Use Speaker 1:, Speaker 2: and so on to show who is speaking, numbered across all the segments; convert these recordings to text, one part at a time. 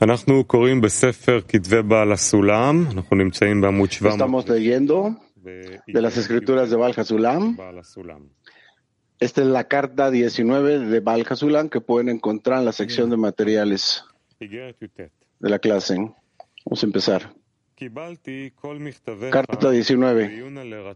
Speaker 1: Estamos leyendo de las escrituras de Baal HaSulam. Esta es la carta 19 de Baal HaSulam que pueden encontrar en la sección de materiales de la clase. Vamos a empezar. Carta 19.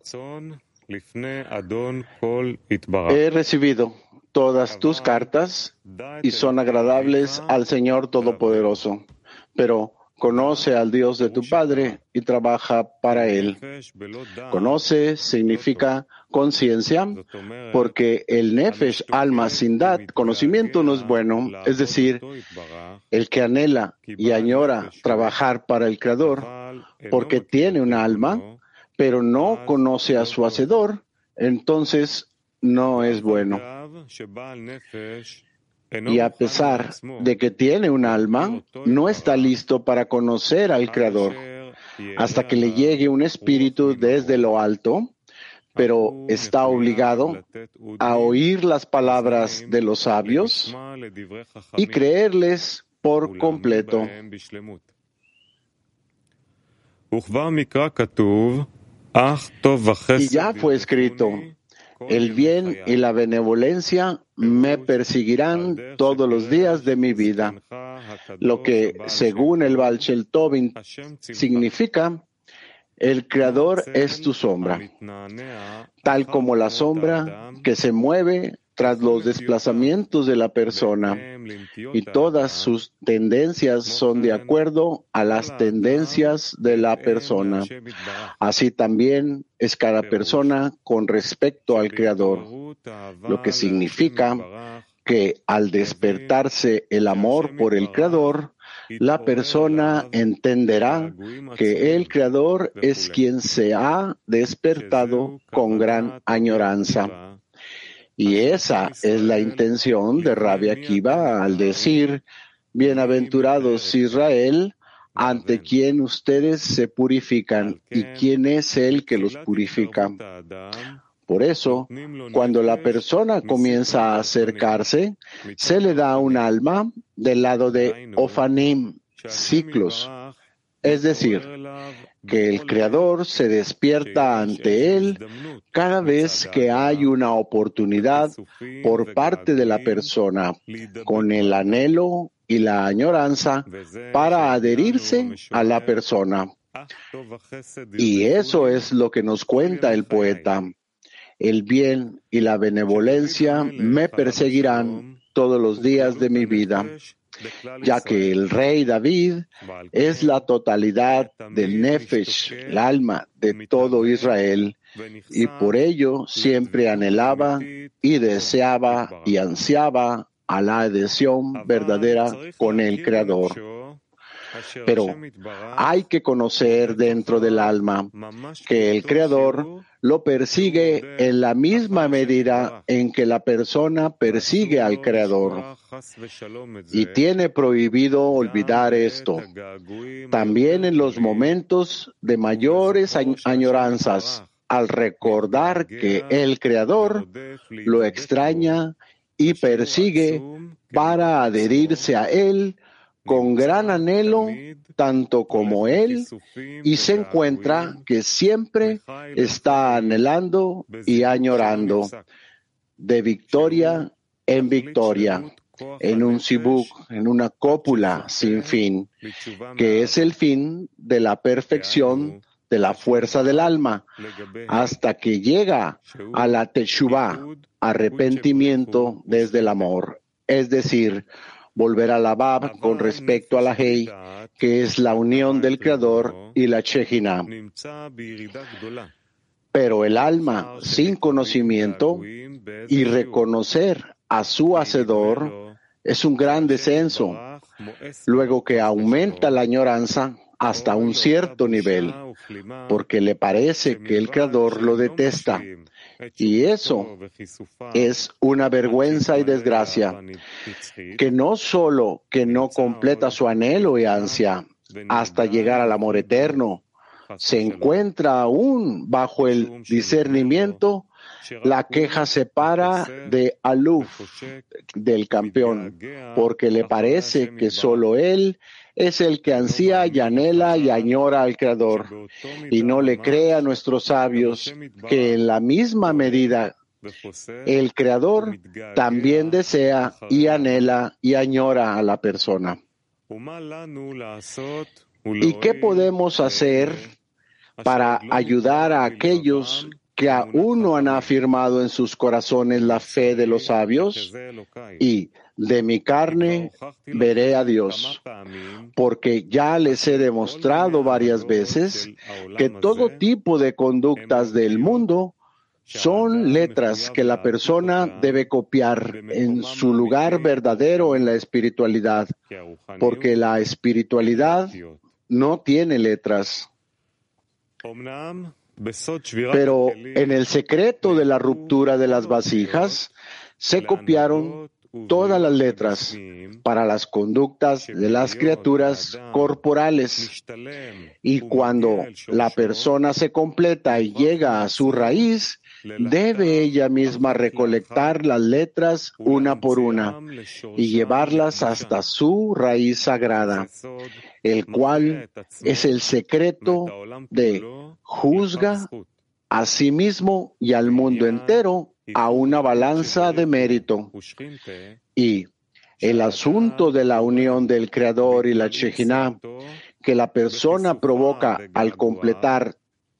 Speaker 1: He recibido todas tus cartas y son agradables al Señor Todopoderoso, pero conoce al Dios de tu Padre y trabaja para Él. Conoce significa conciencia, porque el nefesh, alma sin dat, conocimiento no es bueno, es decir, el que anhela y añora trabajar para el Creador, porque tiene un alma, pero no conoce a su Hacedor, entonces no es bueno. Y a pesar de que tiene un alma, no está listo para conocer al Creador, hasta que le llegue un espíritu desde lo alto, pero está obligado a oír las palabras de los sabios y creerles por completo. Y ya fue escrito: el bien y la benevolencia me perseguirán todos los días de mi vida, lo que, según el Baal Shem Tov, significa: el Creador es tu sombra, tal como la sombra que se mueve tras los desplazamientos de la persona, y todas sus tendencias son de acuerdo a las tendencias de la persona. Así también es cada persona con respecto al Creador, lo que significa que al despertarse el amor por el Creador, la persona entenderá que el Creador es quien se ha despertado con gran añoranza. Y esa es la intención de Rabbi Akiva al decir: bienaventurados Israel, ante quien ustedes se purifican, y quién es el que los purifica. Por eso, cuando la persona comienza a acercarse, se le da un alma del lado de Ofanim, ciclos, es decir, que el Creador se despierta ante él cada vez que hay una oportunidad por parte de la persona, con el anhelo y la añoranza para adherirse a la persona. Y eso es lo que nos cuenta el poeta: el bien y la benevolencia me perseguirán todos los días de mi vida, ya que el rey David es la totalidad del nefesh, el alma de todo Israel, y por ello siempre anhelaba y deseaba y ansiaba a la adhesión verdadera con el Creador. Pero hay que conocer dentro del alma que el Creador lo persigue en la misma medida en que la persona persigue al Creador. Y tiene prohibido olvidar esto, también en los momentos de mayores añoranzas, al recordar que el Creador lo extraña y persigue para adherirse a Él con gran anhelo, tanto como él, y se encuentra que siempre está anhelando y añorando, de victoria en victoria, en un sibuk, en una cópula sin fin, que es el fin de la perfección de la fuerza del alma, hasta que llega a la teshuvá, arrepentimiento desde el amor, es decir, volver a la Bab con respecto a la Hei, que es la unión del Creador y la Shejina. Pero el alma sin conocimiento y reconocer a su Hacedor es un gran descenso, luego que aumenta la añoranza hasta un cierto nivel, porque le parece que el Creador lo detesta. Y eso es una vergüenza y desgracia, que no solo que no completa su anhelo y ansia hasta llegar al amor eterno, se encuentra aún bajo el discernimiento, la queja se para de Aluf, del campeón, porque le parece que solo él es el que ansía y anhela y añora al Creador, y no le cree a nuestros sabios que en la misma medida el Creador también desea y anhela y añora a la persona. ¿Y qué podemos hacer para ayudar a aquellos que aún no han afirmado en sus corazones la fe de los sabios? Y de mi carne veré a Dios, porque ya les he demostrado varias veces que todo tipo de conductas del mundo son letras que la persona debe copiar en su lugar verdadero en la espiritualidad, porque la espiritualidad no tiene letras. Pero en el secreto de la ruptura de las vasijas se copiaron todas las letras para las conductas de las criaturas corporales. Y cuando la persona se completa y llega a su raíz, debe ella misma recolectar las letras una por una y llevarlas hasta su raíz sagrada, el cual es el secreto de juzga a sí mismo y al mundo entero a una balanza de mérito. Y el asunto de la unión del Creador y la Shejinah que la persona provoca al completar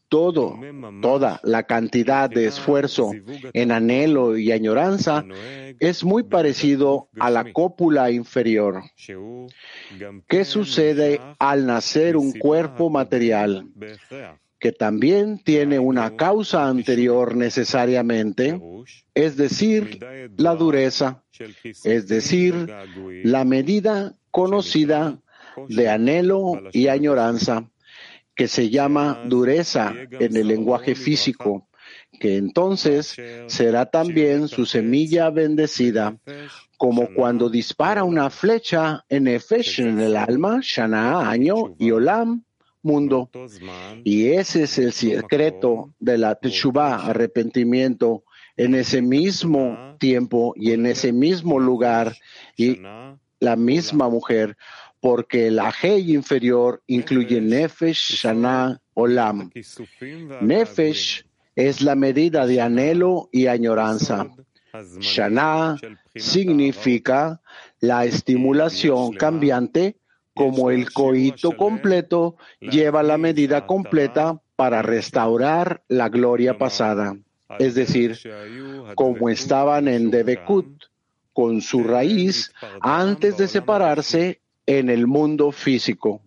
Speaker 1: toda la cantidad de esfuerzo en anhelo y añoranza es muy parecido a la cópula inferior. ¿Qué sucede al nacer un cuerpo material que también tiene una causa anterior necesariamente, es decir, la dureza, es decir, la medida conocida de anhelo y añoranza, que se llama dureza en el lenguaje físico, que entonces será también su semilla bendecida, como cuando dispara una flecha en Nefesh, en el alma, Shana, año, y Olam, mundo. Y ese es el secreto de la Teshuvah, arrepentimiento, en ese mismo tiempo y en ese mismo lugar y la misma mujer, porque la Hei inferior incluye Nefesh, Shana, Olam. Nefesh es la medida de anhelo y añoranza. Shana significa la estimulación cambiante, como el coito completo lleva la medida completa para restaurar la gloria pasada, es decir, como estaban en Debekut, con su raíz antes de separarse en el mundo físico.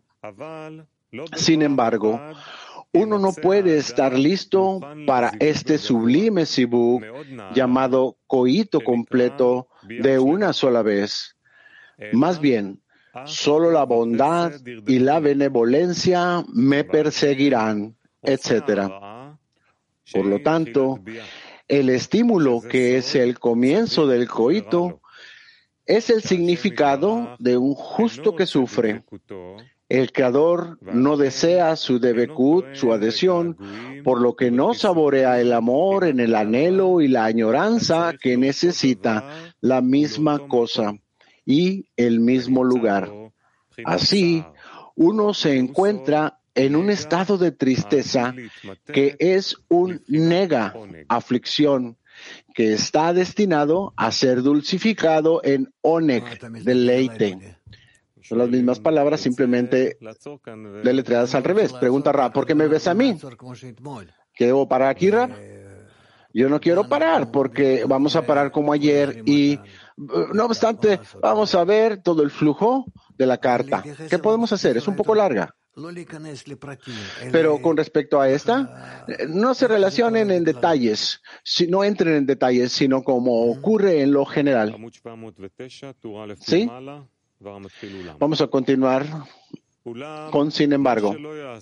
Speaker 1: Sin embargo, uno no puede estar listo para este sublime sibuk llamado coito completo de una sola vez. Más bien, solo la bondad y la benevolencia me perseguirán, etc. Por lo tanto, el estímulo que es el comienzo del coito es el significado de un justo que sufre. El Creador no desea su debekut, su adhesión, por lo que no saborea el amor en el anhelo y la añoranza que necesita la misma cosa y el mismo lugar. Así, uno se encuentra en un estado de tristeza que es un nega, aflicción, que está destinado a ser dulcificado en oneg, deleite. Son las mismas palabras, simplemente deletreadas al revés. Pregunta Rab, ¿por qué me ves a mí? ¿Que debo parar aquí, Rab? Yo no quiero parar porque vamos a parar como ayer y, no obstante, vamos a ver todo el flujo de la carta. ¿Qué podemos hacer? Es un poco larga. Pero con respecto a esta, no se relacionen en detalles, no entren en detalles, sino como ocurre en lo general. ¿Sí? Vamos a continuar con sin embargo.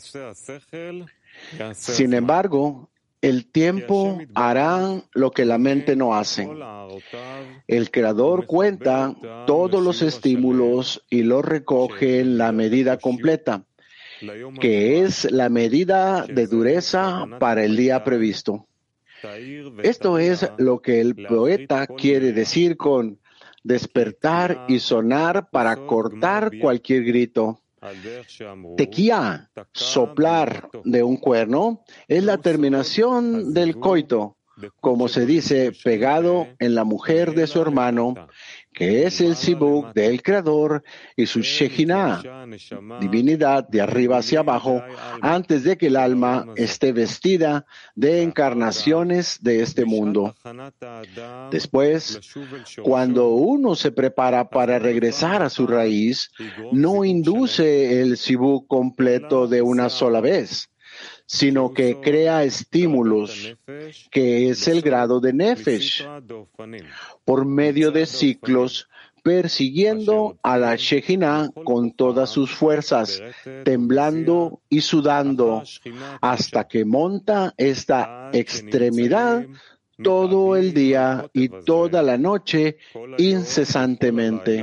Speaker 1: Sin embargo, el tiempo hará lo que la mente no hace. El Creador cuenta todos los estímulos y los recoge en la medida completa, que es la medida de dureza para el día previsto. Esto es lo que el poeta quiere decir con despertar y sonar para cortar cualquier grito, Tequía, soplar de un cuerno, es la terminación del coito, como se dice, pegado en la mujer de su hermano, que es el Zibug del Creador y su Shejinah, divinidad de arriba hacia abajo, antes de que el alma esté vestida de encarnaciones de este mundo. Después, cuando uno se prepara para regresar a su raíz, no induce el Zibug completo de una sola vez, sino que crea estímulos, que es el grado de Nefesh, por medio de ciclos, persiguiendo a la Shejinah con todas sus fuerzas, temblando y sudando, hasta que monta esta extremidad todo el día y toda la noche incesantemente.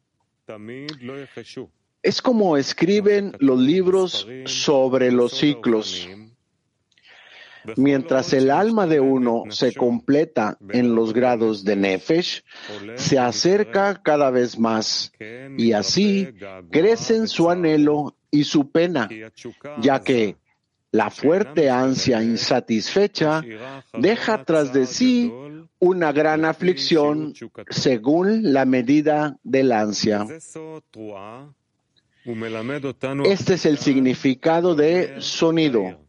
Speaker 1: Es como escriben los libros sobre los ciclos. Mientras el alma de uno se completa en los grados de Nefesh, se acerca cada vez más, y así crecen su anhelo y su pena, ya que la fuerte ansia insatisfecha deja tras de sí una gran aflicción según la medida del ansia. Este es el significado de sonido.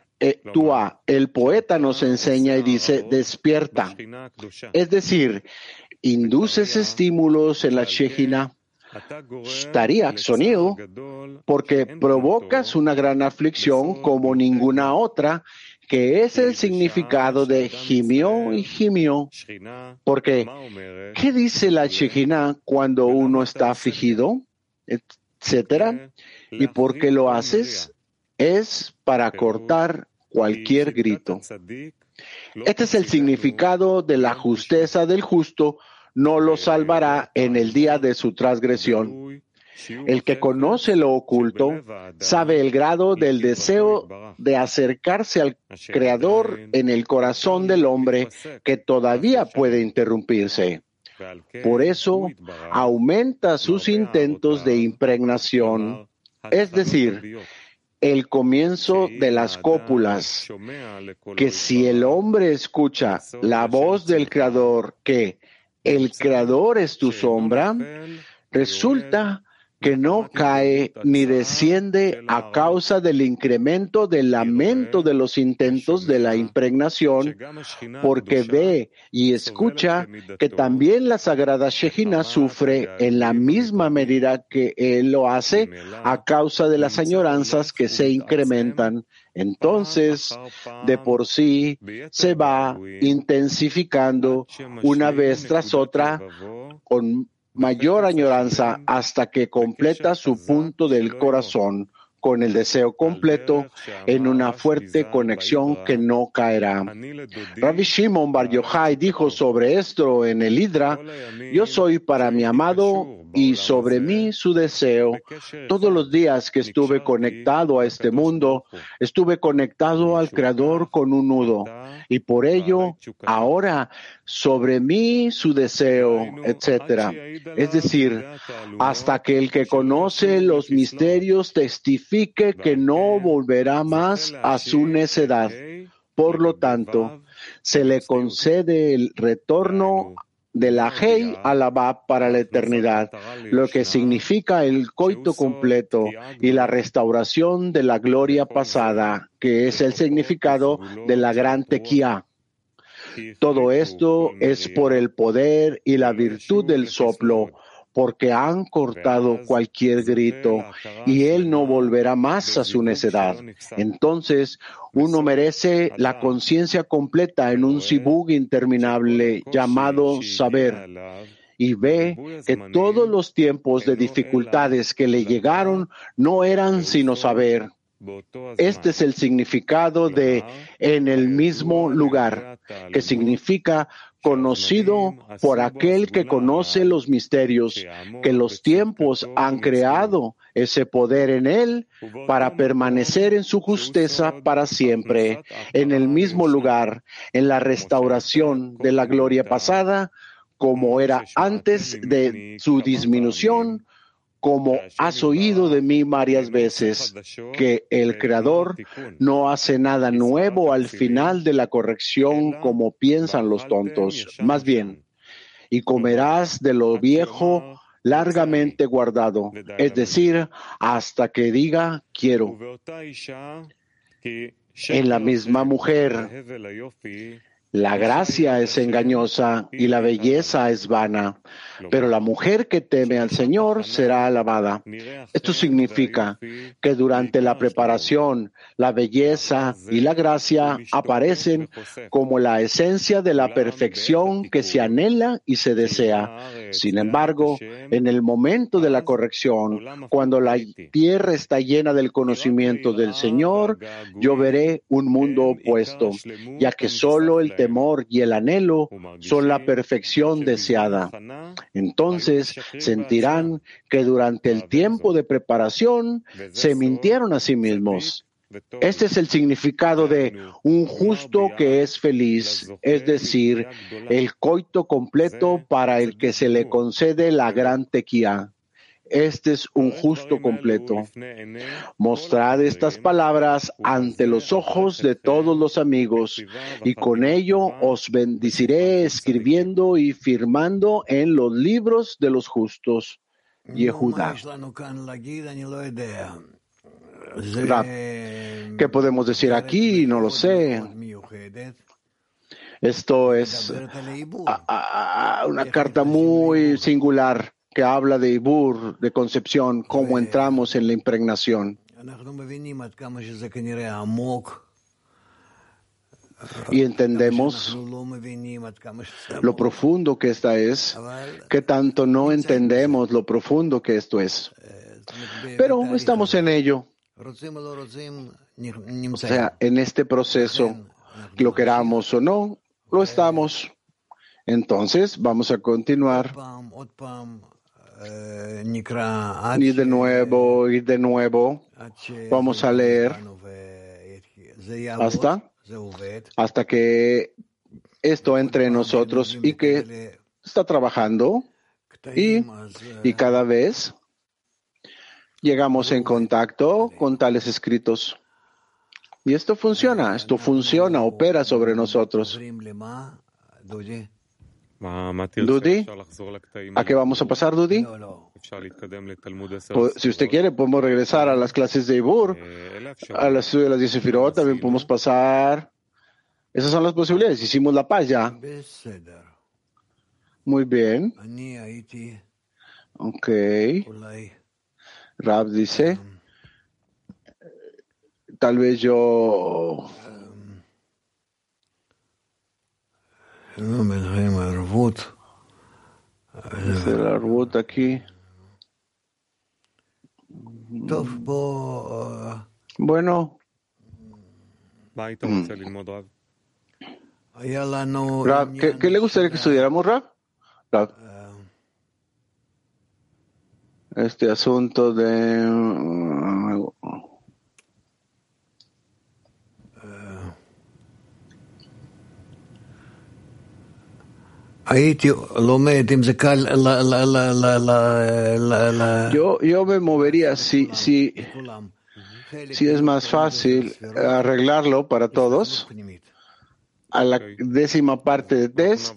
Speaker 1: Tua, el poeta nos enseña y dice, despierta. Es decir, induces estímulos en la Shejinah, Tariach, sonido, porque provocas una gran aflicción como ninguna otra, que es el significado de Gimio y Gimio. Porque, ¿qué dice la Shejinah cuando uno está afligido? Etcétera. ¿Y por qué lo haces? Es para cortar cualquier grito. Este es el significado de la justeza del justo, no lo salvará en el día de su transgresión. El que conoce lo oculto sabe el grado del deseo de acercarse al Creador en el corazón del hombre que todavía puede interrumpirse. Por eso aumenta sus intentos de impregnación, es decir, el comienzo de las cópulas, que si el hombre escucha la voz del Creador, que el Creador es tu sombra, resulta que no cae ni desciende a causa del incremento del lamento de los intentos de la impregnación, porque ve y escucha que también la sagrada Shejinah sufre en la misma medida que él lo hace a causa de las añoranzas que se incrementan. Entonces, de por sí, se va intensificando una vez tras otra con mayor añoranza hasta que completa su punto del corazón con el deseo completo en una fuerte conexión que no caerá. Rabbi Shimon Bar Yochai dijo sobre esto en el Hidra: yo soy para mi amado y sobre mí su deseo. Todos los días que estuve conectado a este mundo, estuve conectado al Creador con un nudo, y por ello ahora sobre mí su deseo, etc. Es decir, hasta que el que conoce los misterios testifique que no volverá más a su necedad. Por lo tanto, se le concede el retorno de la Hei a la Bab para la eternidad, lo que significa el coito completo y la restauración de la gloria pasada, que es el significado de la gran tequía. Todo esto es por el poder y la virtud del soplo, porque han cortado cualquier grito y él no volverá más a su necedad. Entonces, uno merece la conciencia completa en un zibug interminable llamado saber, y ve que todos los tiempos de dificultades que le llegaron no eran sino saber. Este es el significado de en el mismo lugar, que significa conocido por aquel que conoce los misterios, que los tiempos han creado ese poder en él para permanecer en su justeza para siempre, en el mismo lugar, en la restauración de la gloria pasada, como era antes de su disminución, como has oído de mí varias veces, que el Creador no hace nada nuevo al final de la corrección como piensan los tontos. Más bien, y comerás de lo viejo largamente guardado, es decir, hasta que diga quiero. En la misma mujer, la gracia es engañosa y la belleza es vana, pero la mujer que teme al Señor será alabada. Esto significa que durante la preparación, la belleza y la gracia aparecen como la esencia de la perfección que se anhela y se desea. Sin embargo, en el momento de la corrección, cuando la tierra está llena del conocimiento del Señor, yo veré un mundo opuesto, ya que solo el temor y el anhelo son la perfección deseada. Entonces sentirán que durante el tiempo de preparación se mintieron a sí mismos. Este es el significado de un justo que es feliz, es decir, el coito completo para el que se le concede la gran tequía. Este es un justo completo. Mostrad estas palabras ante los ojos de todos los amigos, y con ello os bendeciré escribiendo y firmando en los libros de los justos. Yehudá. Rab, ¿qué podemos decir aquí? No lo sé. Esto es una carta muy singular que habla de Ibur, de concepción, cómo entramos en la impregnación. Y entendemos lo profundo que esta es, que tanto no entendemos lo profundo que esto es. Pero estamos en ello. O sea, en este proceso, lo queramos o no, lo estamos. Entonces, vamos a continuar. Y de nuevo, vamos a leer hasta que esto entre en nosotros y que está trabajando y cada vez llegamos en contacto con tales escritos. Y esto funciona, opera sobre nosotros. Dudi, ¿a qué vamos a pasar, Dudi? Si usted quiere, podemos regresar a las clases de Ibur, a las estudios de las 10 Sefirot, también podemos pasar. Esas son las posibilidades. Hicimos la paz ya. Muy bien. Ok. Rab dice, tal vez yo... Hacer la ruta aquí. Bueno. Rab, ¿qué le gustaría que estudiáramos, Rab? Rab. Este asunto de... Yo me movería si es más fácil arreglarlo para todos a la 10ª parte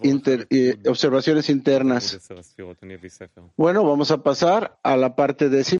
Speaker 1: de observaciones internas. Bueno, vamos a pasar a la parte 10ª.